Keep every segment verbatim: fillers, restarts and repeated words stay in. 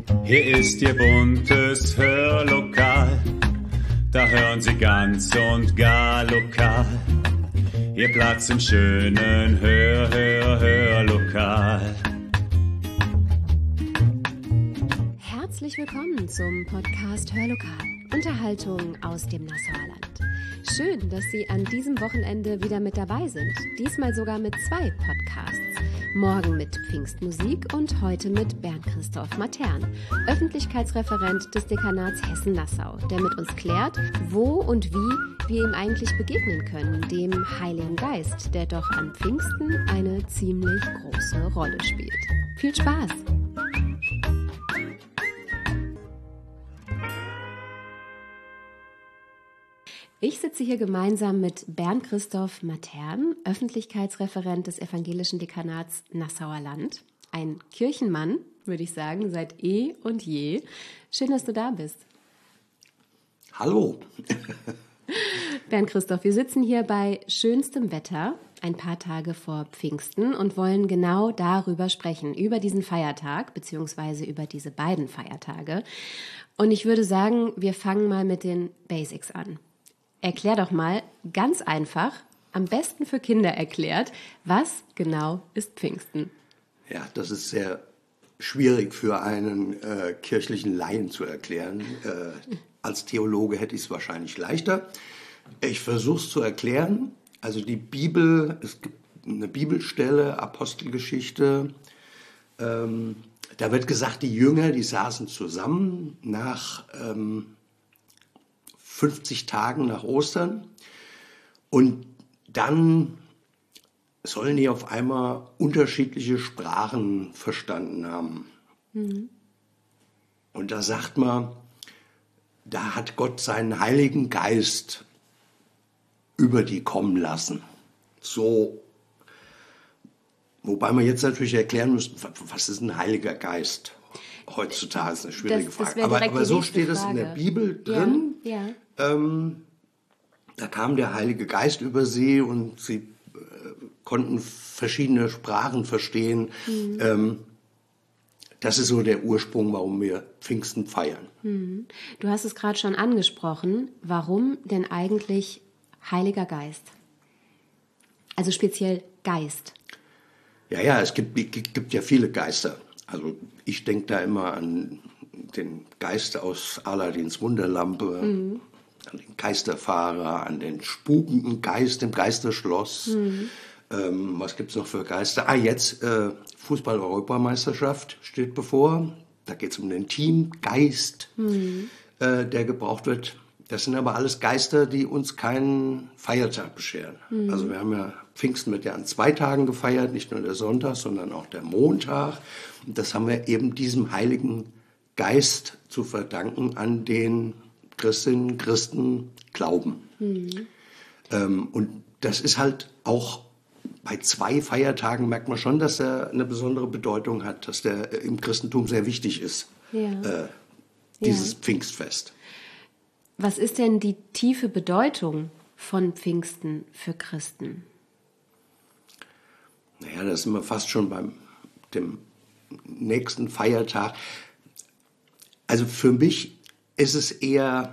Hier ist Ihr buntes Hörlokal, da hören Sie ganz und gar lokal. Ihr Platz im schönen Hör, Hör, Hörlokal. Herzlich willkommen zum Podcast Hörlokal. Unterhaltung aus dem Nassauer Land. Schön, dass Sie an diesem Wochenende wieder mit dabei sind. Diesmal sogar mit zwei Podcasts. Morgen mit Pfingstmusik und heute mit Bernd Christoph Matern, Öffentlichkeitsreferent des Dekanats Hessen-Nassau, der mit uns klärt, wo und wie wir ihm eigentlich begegnen können, dem Heiligen Geist, der doch an Pfingsten eine ziemlich große Rolle spielt. Viel Spaß! Ich sitze hier gemeinsam mit Bernd Christoph Matern, Öffentlichkeitsreferent des Evangelischen Dekanats Nassauer Land. Ein Kirchenmann, würde ich sagen, seit eh und je. Schön, dass du da bist. Hallo. Bernd Christoph, wir sitzen hier bei schönstem Wetter, ein paar Tage vor Pfingsten und wollen genau darüber sprechen, über diesen Feiertag, beziehungsweise über diese beiden Feiertage. Und ich würde sagen, wir fangen mal mit den Basics an. Erklär doch mal ganz einfach, am besten für Kinder erklärt, was genau ist Pfingsten? Ja, das ist sehr schwierig für einen äh, kirchlichen Laien zu erklären. Äh, als Theologe hätte ich es wahrscheinlich leichter. Ich versuche es zu erklären. Also die Bibel, es gibt eine Bibelstelle, Apostelgeschichte, ähm, da wird gesagt, die Jünger, die saßen zusammen nach ähm, fünfzig Tagen nach Ostern und dann sollen die auf einmal unterschiedliche Sprachen verstanden haben. Mhm. Und da sagt man, da hat Gott seinen Heiligen Geist über die kommen lassen. So, wobei man jetzt natürlich erklären muss, was ist ein Heiliger Geist? Heutzutage ist eine schwierige das, das Frage. Aber, aber so steht es in der Bibel drin. Ja, ja. Ähm, da kam der Heilige Geist über sie und sie äh, konnten verschiedene Sprachen verstehen. Mhm. Ähm, das ist so der Ursprung, warum wir Pfingsten feiern. Mhm. Du hast es gerade schon angesprochen. Warum denn eigentlich Heiliger Geist? Also speziell Geist. Ja, ja, es gibt, gibt ja viele Geister. Also ich denke da immer an den Geist aus Aladins Wunderlampe, mhm. an den Geisterfahrer, an den spukenden Geist im Geisterschloss. Mhm. Ähm, was gibt es noch für Geister? Ah, jetzt äh, Fußball-Europameisterschaft steht bevor. Da geht es um den Teamgeist, mhm. äh, der gebraucht wird. Das sind aber alles Geister, die uns keinen Feiertag bescheren. Mhm. Also wir haben ja, Pfingsten wird ja an zwei Tagen gefeiert, nicht nur der Sonntag, sondern auch der Montag. Und das haben wir eben diesem Heiligen Geist zu verdanken, an den Christinnen und Christen glauben. Mhm. Ähm, und das ist halt auch bei zwei Feiertagen merkt man schon, dass er eine besondere Bedeutung hat, dass der im Christentum sehr wichtig ist, ja. äh, dieses ja. Pfingstfest. Was ist denn die tiefe Bedeutung von Pfingsten für Christen? Naja, da sind wir fast schon beim dem nächsten Feiertag. Also für mich ist es eher,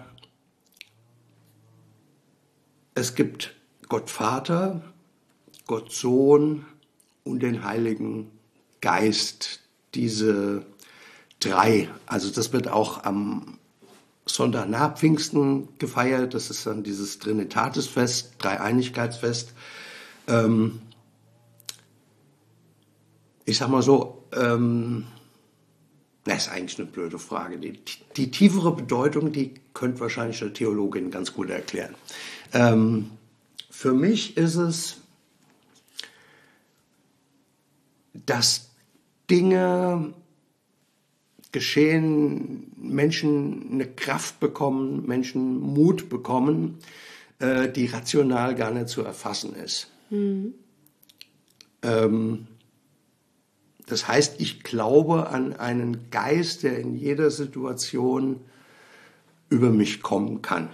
es gibt Gott Vater, Gott Sohn und den Heiligen Geist. Diese drei, also das wird auch am Sonntag nach Pfingsten gefeiert. Das ist dann dieses Trinitatisfest, Dreieinigkeitsfest. Ähm, ich sag mal so, ähm, das ist eigentlich eine blöde Frage. Die, die tiefere Bedeutung, die könnte wahrscheinlich eine Theologin ganz gut erklären. Ähm, für mich ist es, dass Dinge geschehen, Menschen eine Kraft bekommen, Menschen Mut bekommen, äh, die rational gar nicht zu erfassen ist. Mhm. Ähm, das heißt, ich glaube an einen Geist, der in jeder Situation über mich kommen kann.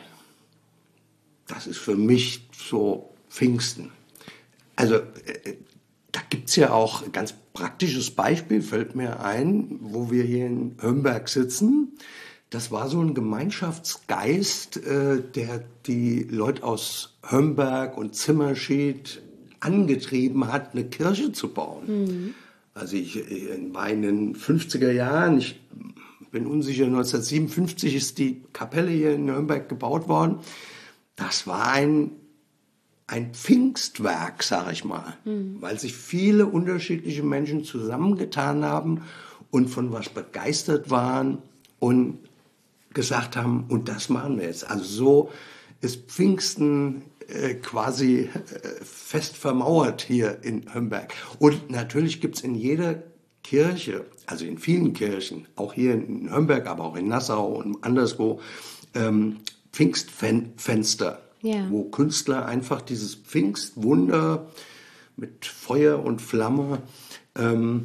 Das ist für mich so Pfingsten. Also äh, da gibt es ja auch ein ganz praktisches Beispiel, fällt mir ein, wo wir hier in Hömberg sitzen. Das war so ein Gemeinschaftsgeist, äh, der die Leute aus Hömberg und Zimmerschied angetrieben hat, eine Kirche zu bauen. Mhm. Also ich war in den fünfziger Jahren, ich bin unsicher, neunzehnhundertsiebenundfünfzig ist die Kapelle hier in Nürnberg gebaut worden. Das war ein, ein Pfingstwerk, sag ich mal, mhm. weil sich viele unterschiedliche Menschen zusammengetan haben und von was begeistert waren und gesagt haben, und das machen wir jetzt. Also so ist Pfingsten äh, quasi äh, fest vermauert hier in Hömberg. Und natürlich gibt es in jeder Kirche, also in vielen Kirchen, auch hier in Hömberg, aber auch in Nassau und anderswo, ähm, Pfingstfenster, ja. wo Künstler einfach dieses Pfingstwunder mit Feuer und Flamme ähm,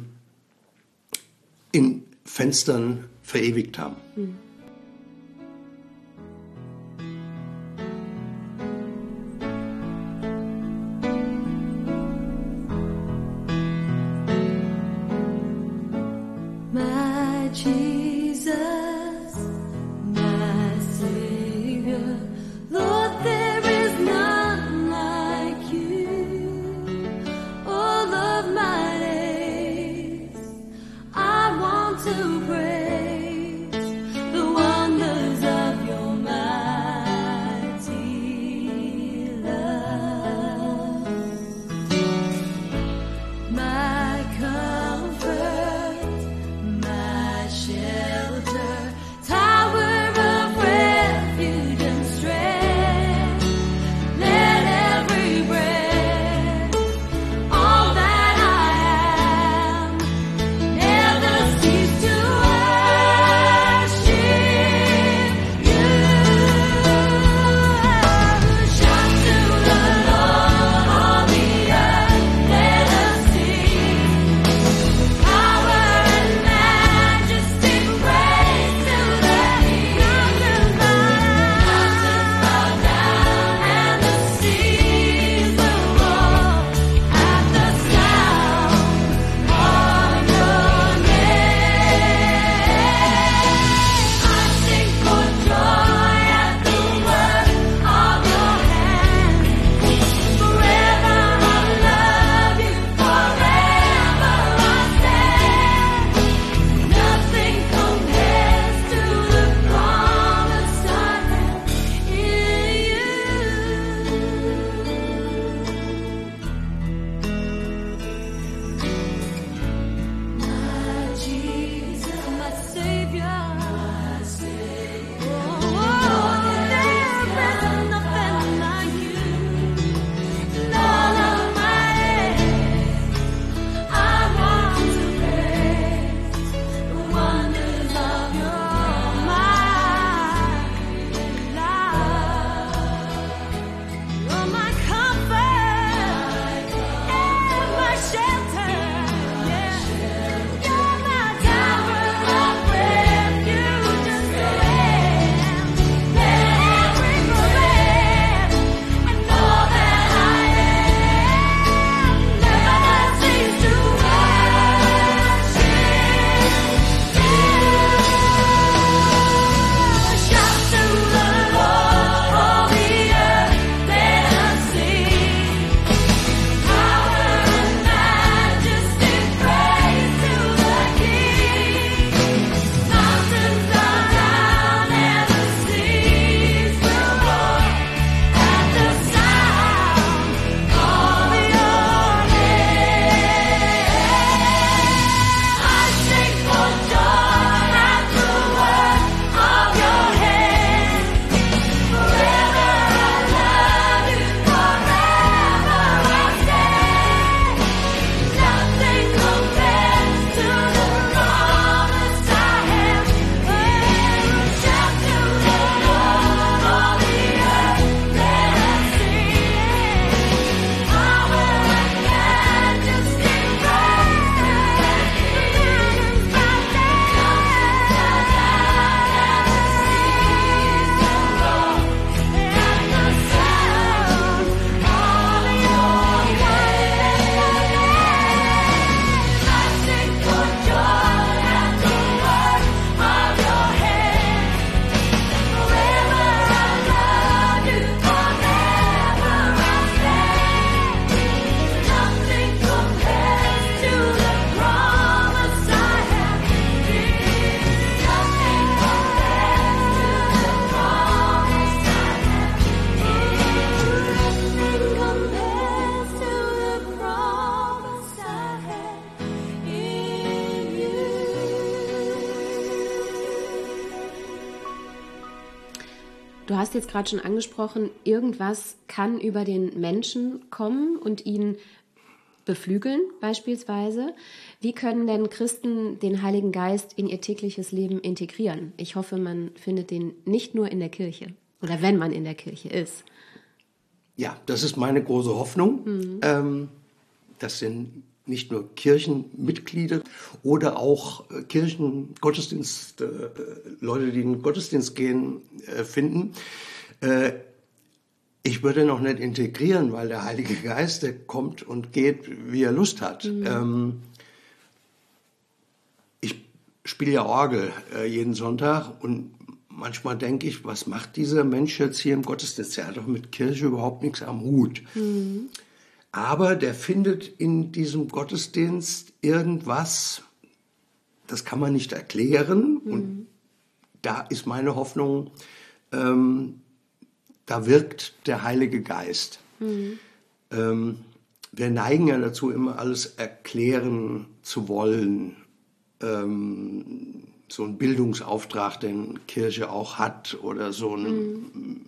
in Fenstern verewigt haben. Hm. Cease to Du hast jetzt gerade schon angesprochen, irgendwas kann über den Menschen kommen und ihn beflügeln beispielsweise. Wie können denn Christen den Heiligen Geist in ihr tägliches Leben integrieren? Ich hoffe, man findet den nicht nur in der Kirche oder wenn man in der Kirche ist. Ja, das ist meine große Hoffnung. Mhm. Ähm, das sind nicht nur Kirchenmitglieder oder auch äh, Kirchen, Gottesdienst, äh, Leute, die in den Gottesdienst gehen, äh, finden. Äh, Ich würde noch nicht integrieren, weil der Heilige Geist, der kommt und geht, wie er Lust hat. Mhm. Ähm, ich spiele ja Orgel äh, jeden Sonntag und manchmal denke ich, was macht dieser Mensch jetzt hier im Gottesdienst? Der hat doch mit Kirche überhaupt nichts am Hut. Mhm. Aber der findet in diesem Gottesdienst irgendwas, das kann man nicht erklären. Mhm. Und da ist meine Hoffnung, ähm, da wirkt der Heilige Geist. Mhm. Ähm, wir neigen ja dazu, immer alles erklären zu wollen. Ähm, so ein Bildungsauftrag, den Kirche auch hat, oder so ein mhm.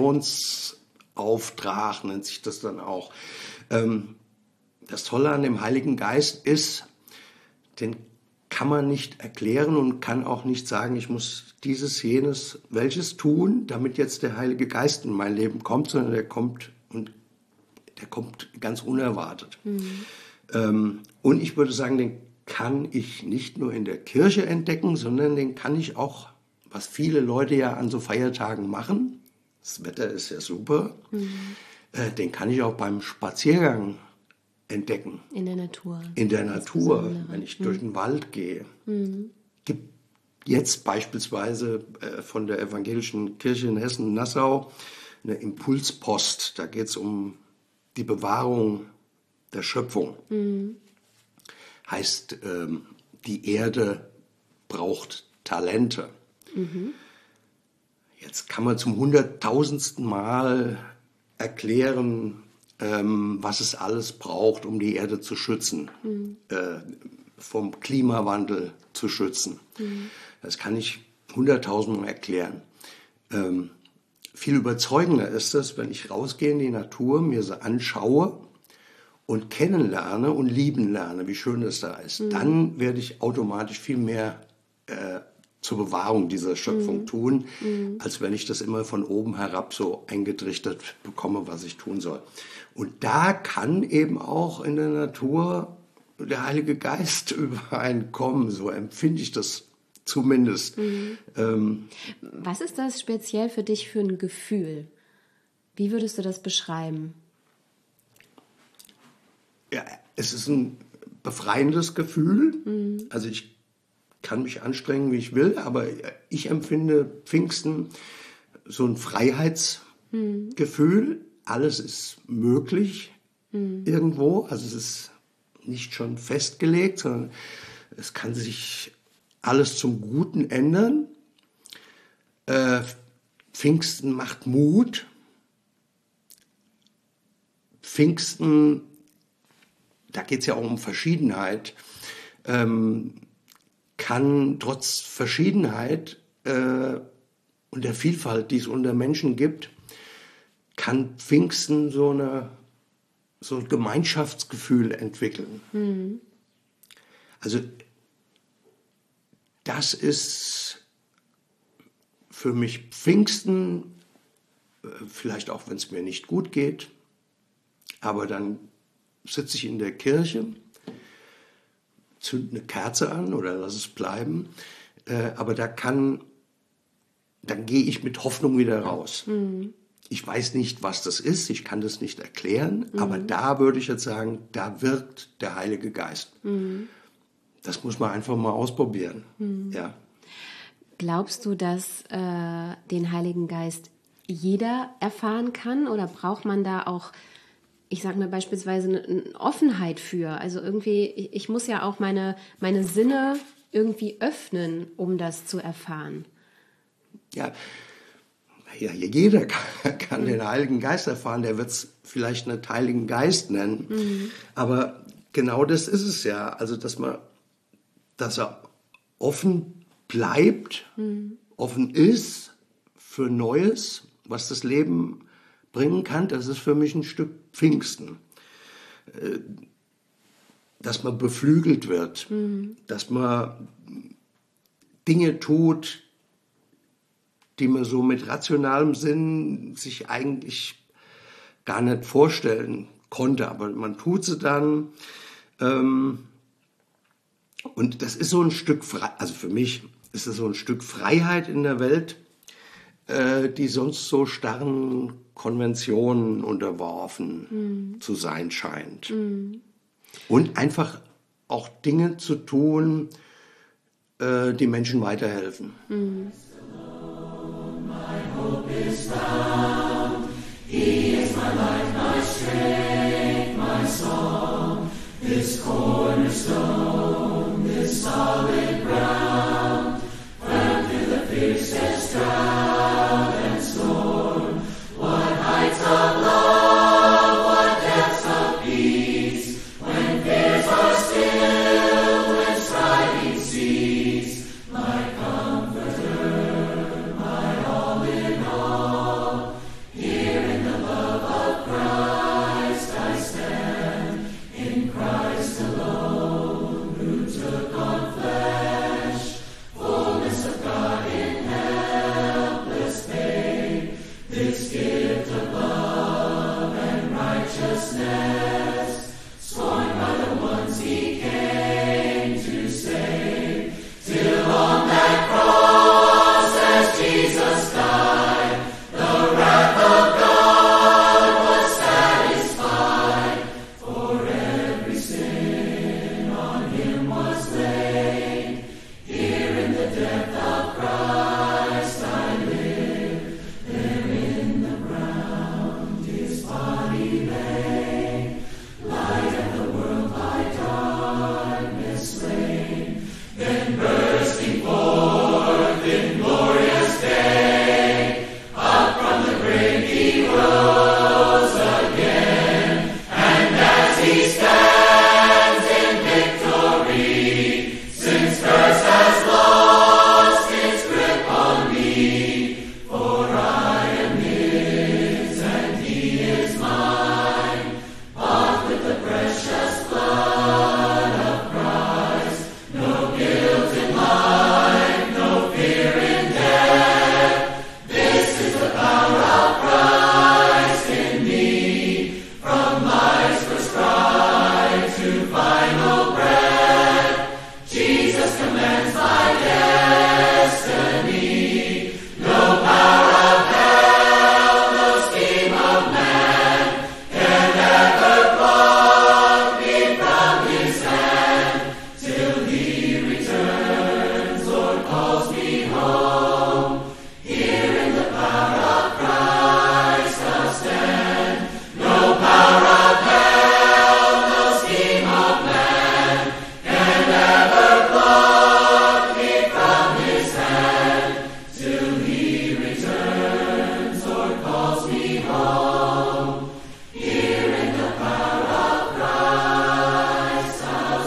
Missionsauftrag, nennt sich das dann auch. Ähm, das Tolle an dem Heiligen Geist ist, den kann man nicht erklären und kann auch nicht sagen, ich muss dieses, jenes, welches tun, damit jetzt der Heilige Geist in mein Leben kommt, sondern der kommt und der kommt ganz unerwartet. Mhm. Ähm, und ich würde sagen, den kann ich nicht nur in der Kirche entdecken, sondern den kann ich auch, was viele Leute ja an so Feiertagen machen, das Wetter ist ja super, mhm. äh, den kann ich auch beim Spaziergang entdecken. In der Natur. In der Natur, wenn ich mhm. durch den Wald gehe. Mhm. Gibt jetzt beispielsweise äh, von der Evangelischen Kirche in Hessen-Nassau eine Impulspost. Da geht es um die Bewahrung der Schöpfung. Mhm. Heißt, ähm, die Erde braucht Talente. Mhm. Jetzt kann man zum hunderttausendsten Mal erklären, ähm, was es alles braucht, um die Erde zu schützen, mhm. äh, vom Klimawandel zu schützen. Mhm. Das kann ich hunderttausendmal erklären. Ähm, viel überzeugender ist es, wenn ich rausgehe in die Natur, mir sie anschaue und kennenlerne und lieben lerne, wie schön es da ist. Mhm. Dann werde ich automatisch viel mehr äh, zur Bewahrung dieser Schöpfung mhm. tun, mhm. als wenn ich das immer von oben herab so eingetrichtert bekomme, was ich tun soll. Und da kann eben auch in der Natur der Heilige Geist übereinkommen, so empfinde ich das zumindest. Mhm. Ähm, was ist das speziell für dich für ein Gefühl? Wie würdest du das beschreiben? Ja, es ist ein befreiendes Gefühl. Mhm. Also ich kann mich anstrengen, wie ich will, aber ich empfinde Pfingsten so ein Freiheitsgefühl. Mhm. Alles ist möglich mhm. irgendwo. Also es ist nicht schon festgelegt, sondern es kann sich alles zum Guten ändern. Äh, Pfingsten macht Mut. Pfingsten, da geht es ja auch um Verschiedenheit, ähm, kann trotz Verschiedenheit äh, und der Vielfalt, die es unter Menschen gibt, kann Pfingsten so, eine, so ein Gemeinschaftsgefühl entwickeln. Mhm. Also das ist für mich Pfingsten, vielleicht auch wenn es mir nicht gut geht, aber dann sitze ich in der Kirche, zünde eine Kerze an oder lass es bleiben, äh, aber da kann, dann gehe ich mit Hoffnung wieder raus. Mhm. Ich weiß nicht, was das ist, ich kann das nicht erklären, mhm. aber da würde ich jetzt sagen, da wirkt der Heilige Geist. Mhm. Das muss man einfach mal ausprobieren. Mhm. Ja. Glaubst du, dass äh, den Heiligen Geist jeder erfahren kann oder braucht man da auch, ich sage mal beispielsweise, eine, eine Offenheit für? Also irgendwie, ich, ich muss ja auch meine, meine Sinne irgendwie öffnen, um das zu erfahren. Ja, ja jeder kann, kann mhm. den Heiligen Geist erfahren, der wird es vielleicht nicht Heiligen Geist nennen, mhm. aber genau das ist es ja, also dass man dass er offen bleibt, mhm. offen ist für Neues, was das Leben bringen kann, das ist für mich ein Stück Pfingsten. Dass man beflügelt wird, mhm. dass man Dinge tut, die man so mit rationalem Sinn sich eigentlich gar nicht vorstellen konnte, aber man tut sie dann. Ähm, und das ist so ein Stück, Fre- also für mich ist das so ein Stück Freiheit in der Welt, äh, die sonst so starren Konventionen unterworfen mhm. zu sein scheint. Mhm. Und einfach auch Dinge zu tun, äh, die Menschen weiterhelfen. Mhm. My hope is found. He is my life, my strength, my song. This cornerstone, this solid ground. Firm through the fiercest drought and storm. What heights of love, what depths of peace. When fears are still, when striving cease. My comforter, my all in all. Here in the love of Christ I stand. In Christ alone, who took on flesh. Fullness of God in helpless pain. This gift of love and righteousness. Scorned by the ones he came to save. Till on that cross as Jesus died, the wrath of God was satisfied. For every sin on him was laid. Here in the death of Christ I live. There in the ground his body lay. Light of the world by darkness slain. Then bursting forth in glorious day, up from the grave he rose again. And as he stands in victory, since curse has lost its grip on me, for I am his and he is mine, bought with the precious blood of Christ. No guilt in life, no fear in death. This is the power of Christ in me, from life's prescribed to final breath. Jesus commands my destiny. No power of hell, no scheme of man can ever pluck me from his hand. Till he returns or calls me home. Here in the power of Christ I'll stand. No power of hell, no scheme of man can ever pluck me from his hand. Till he returns or calls me home. Here in the power of Christ I'll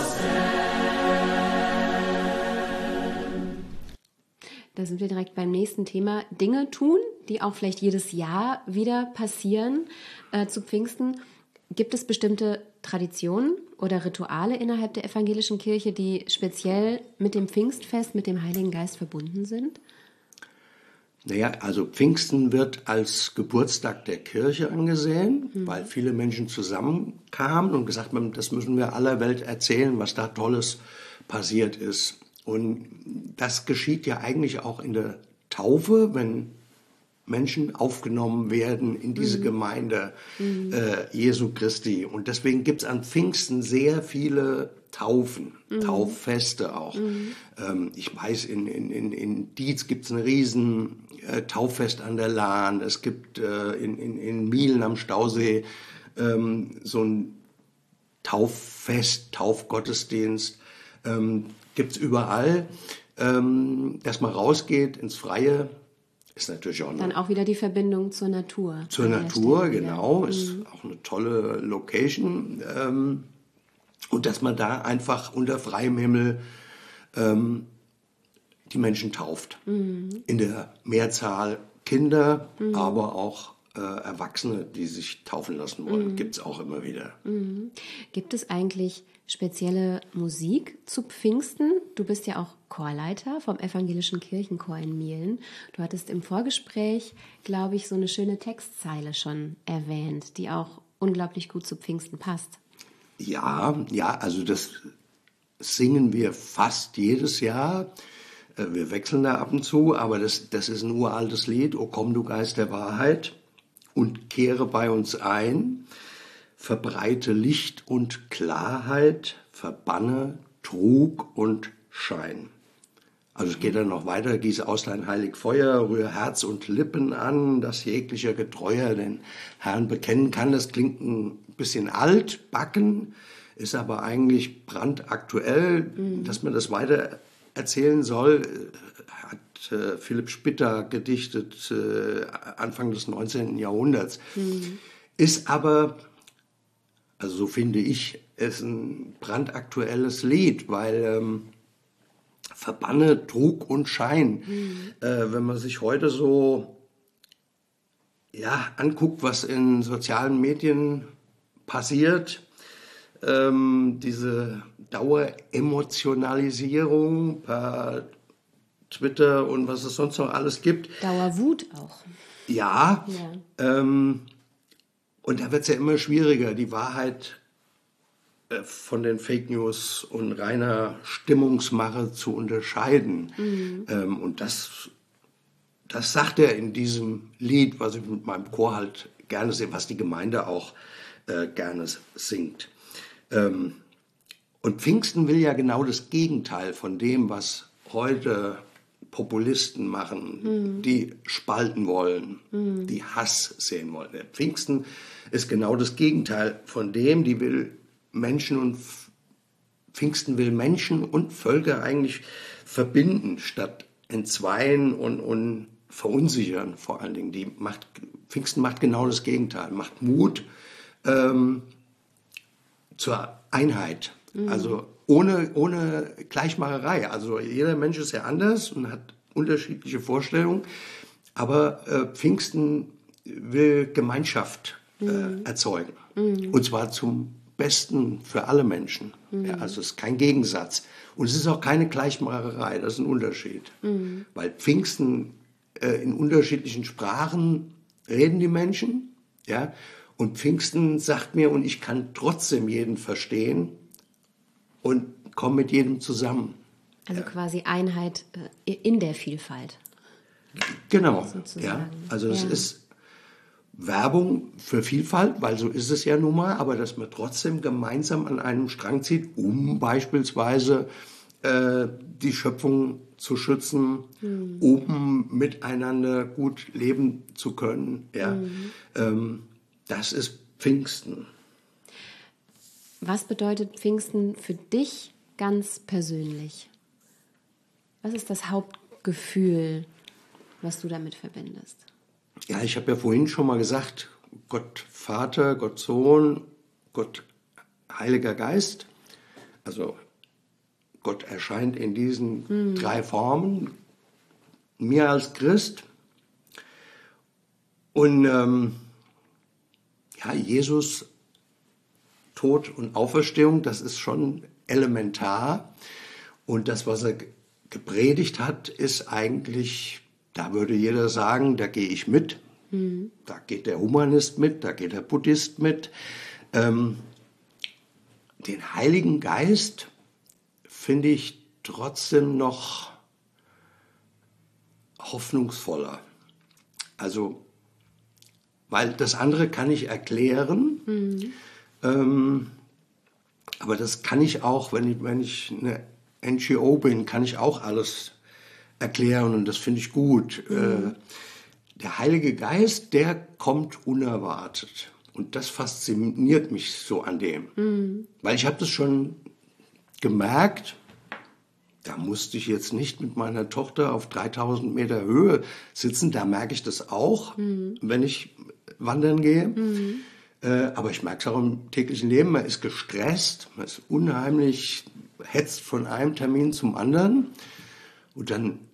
stand. Da sind wir direkt beim nächsten Thema. Dinge tun, die auch vielleicht jedes Jahr wieder passieren äh, zu Pfingsten. Gibt es bestimmte Traditionen oder Rituale innerhalb der evangelischen Kirche, die speziell mit dem Pfingstfest, mit dem Heiligen Geist verbunden sind? Naja, also Pfingsten wird als Geburtstag der Kirche angesehen, mhm. weil viele Menschen zusammenkamen und gesagt haben, das müssen wir aller Welt erzählen, was da Tolles passiert ist. Und das geschieht ja eigentlich auch in der Taufe, wenn Menschen aufgenommen werden in diese mhm. Gemeinde mhm. äh, Jesu Christi. Und deswegen gibt es an Pfingsten sehr viele Taufen, mhm. Tauffeste auch. Mhm. Ähm, ich weiß, in, in, in, in Dietz gibt es ein riesen äh, Tauffest an der Lahn. Es gibt äh, in, in, in Mielen am Stausee ähm, so ein Tauffest, Taufgottesdienst. Ähm, gibt es überall. Ähm, dass man rausgeht ins Freie, ist natürlich auch eine, dann auch wieder die Verbindung zur Natur. Zur Natur, genau. Mhm. Ist auch eine tolle Location. Ähm, und dass man da einfach unter freiem Himmel ähm, die Menschen tauft. Mhm. In der Mehrzahl Kinder, mhm. aber auch äh, Erwachsene, die sich taufen lassen wollen. Mhm. Gibt es auch immer wieder. Mhm. Gibt es eigentlich spezielle Musik zu Pfingsten? Du bist ja auch Chorleiter vom Evangelischen Kirchenchor in Mehlen. Du hattest im Vorgespräch, glaube ich, so eine schöne Textzeile schon erwähnt, die auch unglaublich gut zu Pfingsten passt. Ja, ja, also das singen wir fast jedes Jahr. Wir wechseln da ab und zu, aber das, das ist ein uraltes Lied. O komm, du Geist der Wahrheit, und kehre bei uns ein, verbreite Licht und Klarheit, verbanne Trug und Schein. Also es geht dann noch weiter, gieße aus dein heilig Feuer, rühre Herz und Lippen an, dass jeglicher Getreuer den Herrn bekennen kann. Das klingt ein bisschen altbacken, ist aber eigentlich brandaktuell. Mhm. Dass man das weiter erzählen soll, hat äh, Philipp Spitter gedichtet, äh, Anfang des neunzehnten Jahrhunderts. Mhm. Ist aber, also so finde ich, ist ein brandaktuelles Lied, weil ähm, verbanne Trug und Schein. Mhm. Äh, wenn man sich heute so ja, anguckt, was in sozialen Medien passiert, ähm, diese Daueremotionalisierung per Twitter und was es sonst noch alles gibt. Dauerwut auch. Ja, ja. Ähm, und da wird es ja immer schwieriger, die Wahrheit äh, von den Fake News und reiner Stimmungsmache zu unterscheiden. Mhm. Ähm, und das, das sagt er in diesem Lied, was ich mit meinem Chor halt gerne sehe, was die Gemeinde auch äh, gerne singt. Ähm, und Pfingsten will ja genau das Gegenteil von dem, was heute Populisten machen, mhm. die spalten wollen, mhm. die Hass sehen wollen. Der Pfingsten ist genau das Gegenteil von dem, die will Menschen und Pfingsten will Menschen und Völker eigentlich verbinden, statt entzweien und, und verunsichern vor allen Dingen. Die macht, Pfingsten macht genau das Gegenteil, macht Mut ähm, zur Einheit. Mhm. Also ohne, ohne Gleichmacherei. Also jeder Mensch ist ja anders und hat unterschiedliche Vorstellungen. Aber äh, Pfingsten will Gemeinschaft äh, mhm. erzeugen. Mhm. Und zwar zum Besten für alle Menschen. Mhm. Ja, also es ist kein Gegensatz. Und es ist auch keine Gleichmacherei. Das ist ein Unterschied. Mhm. Weil Pfingsten äh, in unterschiedlichen Sprachen reden die Menschen. Ja? Und Pfingsten sagt mir, und ich kann trotzdem jeden verstehen, und komme mit jedem zusammen. Also ja. quasi Einheit äh, in der Vielfalt. Genau, ja. Also es ja. ist Werbung für Vielfalt, weil so ist es ja nun mal, aber dass man trotzdem gemeinsam an einem Strang zieht, um beispielsweise äh, die Schöpfung zu schützen, mhm. um miteinander gut leben zu können. Ja. Mhm. Ähm, das ist Pfingsten. Was bedeutet Pfingsten für dich ganz persönlich? Was ist das Hauptgefühl, was du damit verbindest? Ja, ich habe ja vorhin schon mal gesagt, Gott Vater, Gott Sohn, Gott Heiliger Geist. Also Gott erscheint in diesen mhm. drei Formen, mir als Christ. Und ähm, ja, Jesus, Tod und Auferstehung, das ist schon elementar. Und das, was er gepredigt hat, ist eigentlich, da würde jeder sagen, da gehe ich mit. Mhm. Da geht der Humanist mit, da geht der Buddhist mit. Ähm, den Heiligen Geist finde ich trotzdem noch hoffnungsvoller. Also, weil das andere kann ich erklären, mhm. ähm, aber das kann ich auch, wenn ich, wenn ich eine N G O bin, kann ich auch alles erklären und das finde ich gut. Mhm. Äh, der Heilige Geist, der kommt unerwartet und das fasziniert mich so an dem. Mhm. Weil ich habe das schon gemerkt, da musste ich jetzt nicht mit meiner Tochter auf dreitausend Meter Höhe sitzen, da merke ich das auch, mhm. wenn ich wandern gehe. Mhm. Äh, aber ich merke es auch im täglichen Leben, man ist gestresst, man ist unheimlich, hetzt von einem Termin zum anderen und dann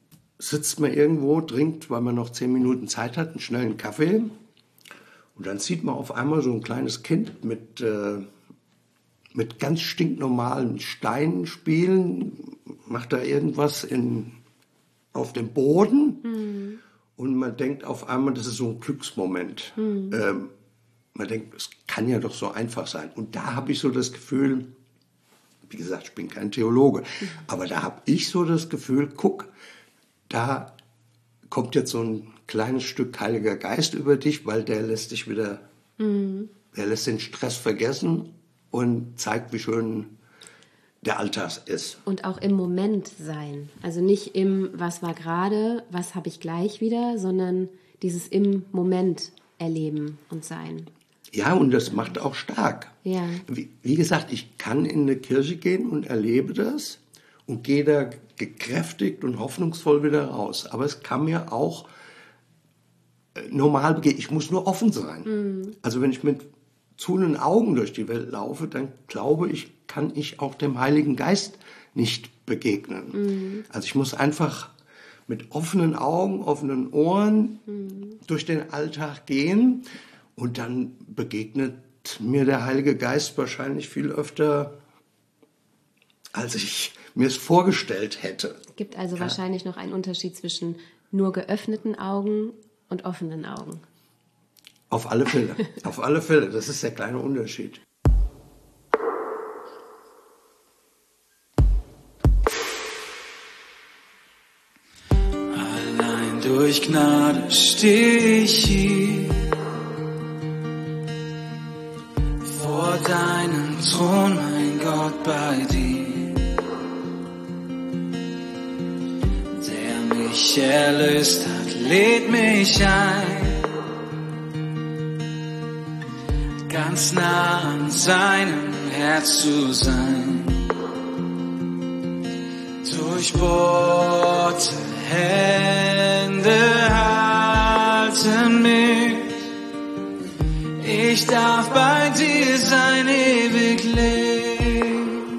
sitzt man irgendwo, trinkt, weil man noch zehn Minuten Zeit hat, einen schnellen Kaffee. Und dann sieht man auf einmal so ein kleines Kind mit, äh, mit ganz stinknormalen Steinen spielen, macht da irgendwas in, auf dem Boden. Mhm. Und man denkt auf einmal, das ist so ein Glücksmoment. Mhm. Ähm, man denkt, es kann ja doch so einfach sein. Und da habe ich so das Gefühl, wie gesagt, ich bin kein Theologe, mhm. aber da habe ich so das Gefühl, guck, da kommt jetzt so ein kleines Stück Heiliger Geist über dich, weil der lässt dich wieder, mhm. der lässt den Stress vergessen und zeigt, wie schön der Alltag ist. Und auch im Moment sein. Also nicht im, was war gerade, was habe ich gleich wieder, sondern dieses im Moment erleben und sein. Ja, und das macht auch stark. Ja. Wie, wie gesagt, ich kann in eine Kirche gehen und erlebe das und gehe da gekräftigt und hoffnungsvoll wieder raus. Aber es kann mir auch normal begegnen. Ich muss nur offen sein. Mhm. Also wenn ich mit zunen Augen durch die Welt laufe, dann glaube ich, kann ich auch dem Heiligen Geist nicht begegnen. Mhm. Also ich muss einfach mit offenen Augen, offenen Ohren mhm. durch den Alltag gehen und dann begegnet mir der Heilige Geist wahrscheinlich viel öfter, als ich mir es vorgestellt hätte. Es gibt also ja. wahrscheinlich noch einen Unterschied zwischen nur geöffneten Augen und offenen Augen. Auf alle Fälle, auf alle Fälle. Das ist der kleine Unterschied. Allein durch Gnade stehe ich hier vor deinem Thron, mein Gott, bei dir. Der mich erlöst hat, lädt mich ein, ganz nah an seinem Herz zu sein. Durchbohrte Hände halten mich, ich darf bei dir sein, ewig leben.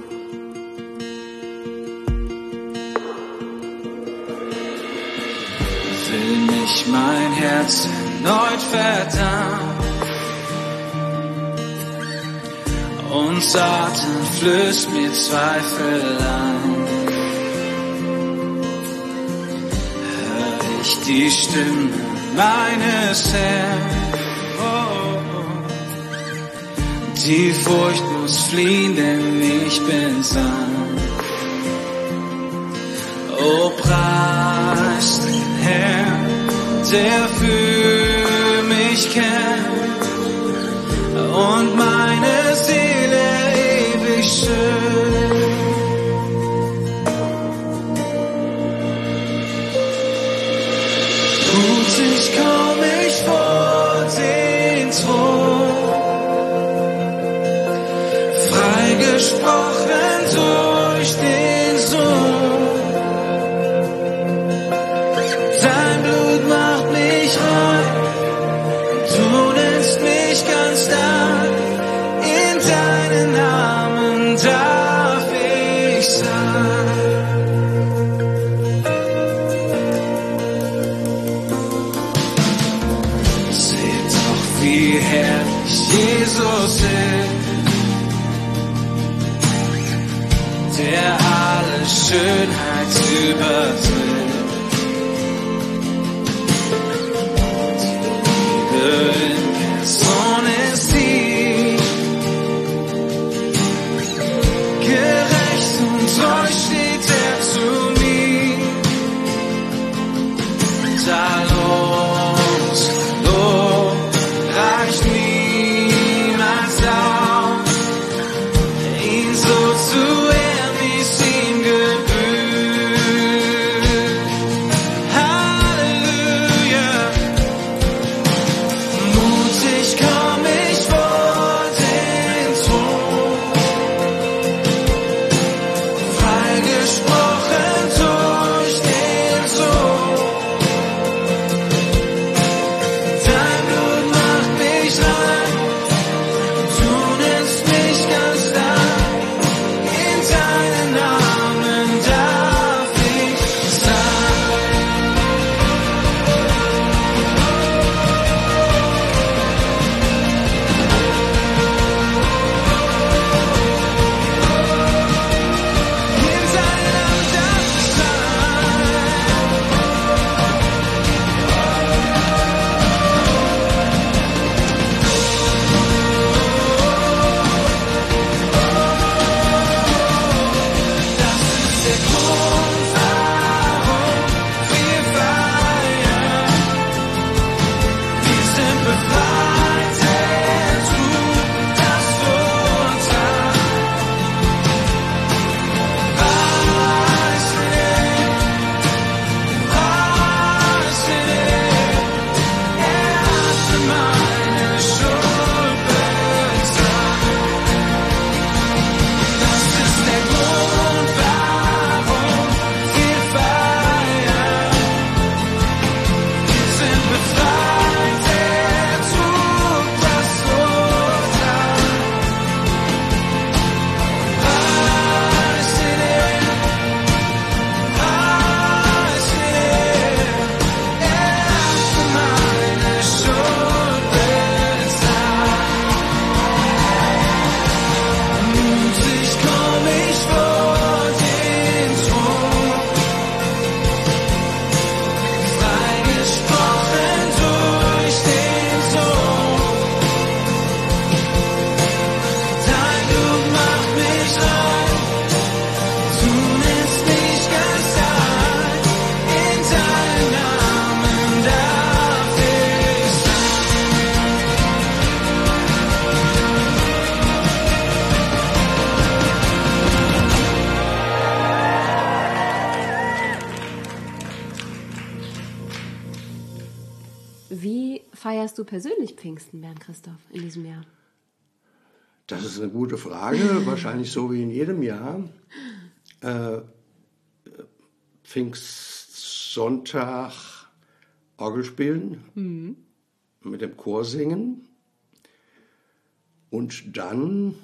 Will mich mein Herz erneut verdammen, und Satan flößt mir Zweifel ein. Hör ich die Stimme meines Herrn, oh, oh. Die Furcht muss fliehen, denn ich bin sein. Oh, preis den Herrn, der für mich kämpft und meine Seele ewig schön. Mutig komm ich vor den Thron, freigesprochen durch den Sohn. Dein Blut macht mich rein, du nennst mich ganz stark. In deinen Namen darf ich sein. Seht doch, wie herrlich Jesus ist, der alle Schönheit übertrifft. Die Liebe in Person ist sie, gerecht und treu steht er zu mir. Talos, Lob reicht niemals auf, ihn so zu ehren, wie's ihm gebührt. Wie feierst du persönlich Pfingsten, Bernd Christoph, in diesem Jahr? Das ist eine gute Frage, wahrscheinlich so wie in jedem Jahr. Äh, Pfingstsonntag Orgel spielen, mhm. mit dem Chor singen und dann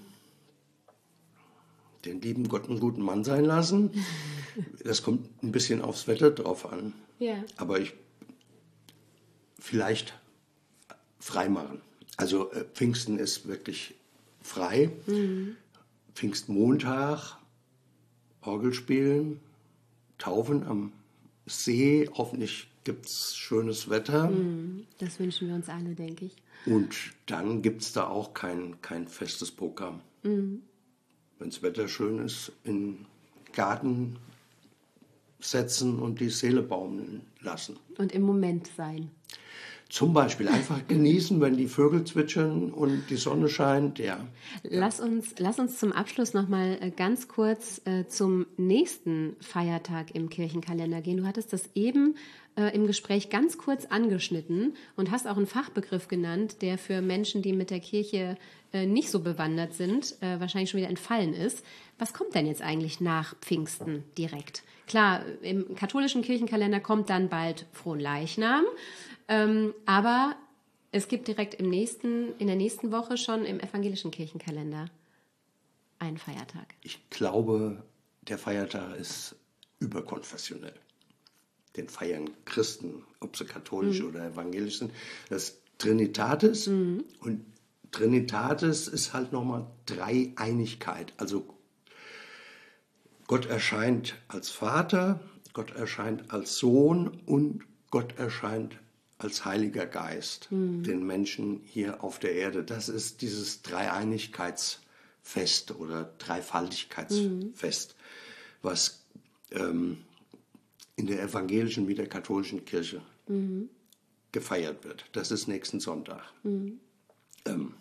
den lieben Gott einen guten Mann sein lassen. Das kommt ein bisschen aufs Wetter drauf an. Ja. Aber ich vielleicht frei machen. Also äh, Pfingsten ist wirklich frei. Mhm. Pfingstmontag, Orgel spielen, taufen am See. Hoffentlich gibt es schönes Wetter. Mhm. Das wünschen wir uns alle, denke ich. Und dann gibt es da auch kein, kein festes Programm. Mhm. Wenn das Wetter schön ist, in den Garten setzen und die Seele baumeln lassen. Und im Moment sein. Zum Beispiel einfach genießen, wenn die Vögel zwitschern und die Sonne scheint, ja. Lass uns, lass uns zum Abschluss noch mal ganz kurz äh, zum nächsten Feiertag im Kirchenkalender gehen. Du hattest das eben äh, im Gespräch ganz kurz angeschnitten und hast auch einen Fachbegriff genannt, der für Menschen, die mit der Kirche äh, nicht so bewandert sind, äh, wahrscheinlich schon wieder entfallen ist. Was kommt denn jetzt eigentlich nach Pfingsten direkt? Klar, im katholischen Kirchenkalender kommt dann bald Fronleichnam. Ähm, aber es gibt direkt im nächsten, in der nächsten Woche schon im evangelischen Kirchenkalender einen Feiertag. Ich glaube, der Feiertag ist überkonfessionell. Den feiern Christen, ob sie katholisch mhm. oder evangelisch sind. Das ist Trinitatis. Mhm. Und Trinitatis ist halt nochmal Dreieinigkeit. Also Gott erscheint als Vater, Gott erscheint als Sohn und Gott erscheint als Heiliger Geist, mhm. den Menschen hier auf der Erde. Das ist dieses Dreieinigkeitsfest oder Dreifaltigkeitsfest, mhm. was ähm, in der evangelischen wie der katholischen Kirche mhm. gefeiert wird. Das ist nächsten Sonntag. Mhm. Ähm,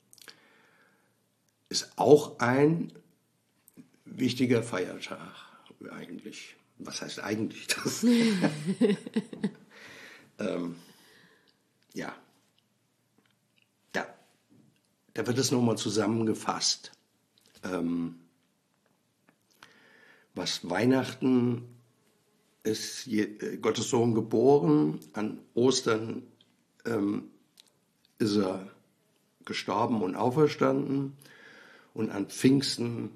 ist auch ein wichtiger Feiertag eigentlich. Was heißt eigentlich das? ähm, Ja, da, da wird es nochmal zusammengefasst, ähm, was Weihnachten ist, je, äh, Gottes Sohn geboren, an Ostern ähm, ist er gestorben und auferstanden und an Pfingsten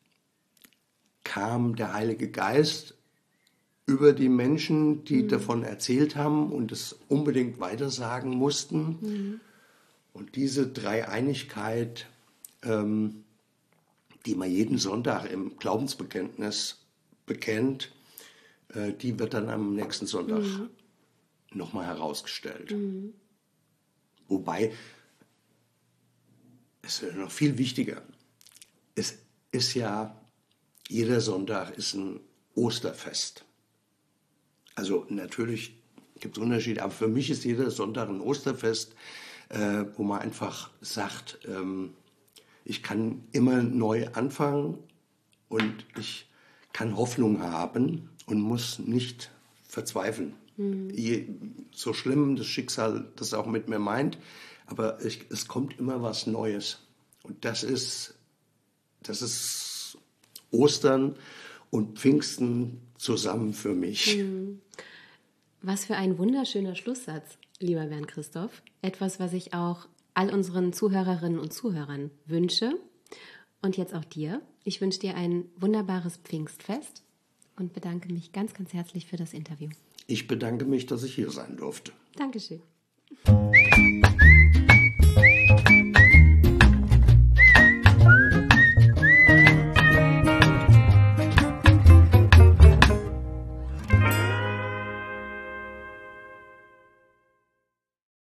kam der Heilige Geist über die Menschen, die mhm. davon erzählt haben und es unbedingt weitersagen mussten. Mhm. Und diese Dreieinigkeit, ähm, die man jeden Sonntag im Glaubensbekenntnis bekennt, äh, die wird dann am nächsten Sonntag mhm. nochmal herausgestellt. Mhm. Wobei, es ist noch viel wichtiger, es ist ja, jeder Sonntag ist ein Osterfest. Also natürlich gibt es Unterschiede, aber für mich ist jeder Sonntag ein Osterfest, äh, wo man einfach sagt, ähm, ich kann immer neu anfangen und ich kann Hoffnung haben und muss nicht verzweifeln. Mhm. Je, so schlimm das Schicksal das auch mit mir meint, aber ich, es kommt immer was Neues. Und das ist, das ist Ostern und Pfingsten zusammen für mich. Was für ein wunderschöner Schlusssatz, lieber Bernd Christoph. Etwas, was ich auch all unseren Zuhörerinnen und Zuhörern wünsche. Und jetzt auch dir. Ich wünsche dir ein wunderbares Pfingstfest und bedanke mich ganz, ganz herzlich für das Interview. Ich bedanke mich, dass ich hier sein durfte. Dankeschön.